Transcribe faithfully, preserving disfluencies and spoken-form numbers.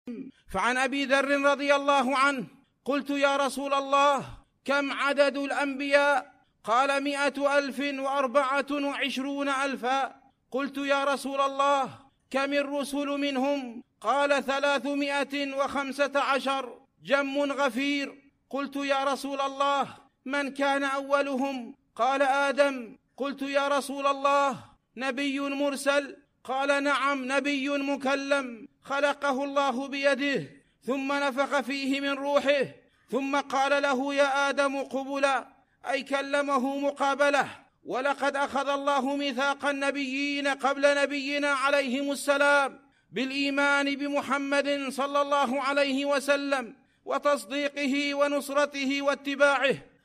فعن أبي ذر رضي الله عنه قلت يا رسول الله كم عدد الأنبياء؟ قال مئة ألف وأربعة وعشرون ألفا. قلت يا رسول الله كم الرسل منهم؟ قال ثلاثمائة وخمسة عشر جم غفير. قلت يا رسول الله من كان أولهم؟ قال آدم. قلت يا رسول الله نبي مرسل؟ قال نعم نبي مكلم خلقه الله بيده ثم نفخ فيه من روحه ثم قال له يا آدم قبلا، أي كلمه مقابلة. ولقد أخذ الله ميثاق النبيين قبل نبينا عليهم السلام بالإيمان بمحمد صلى الله عليه وسلم وتصديقه ونصرته واتباعه،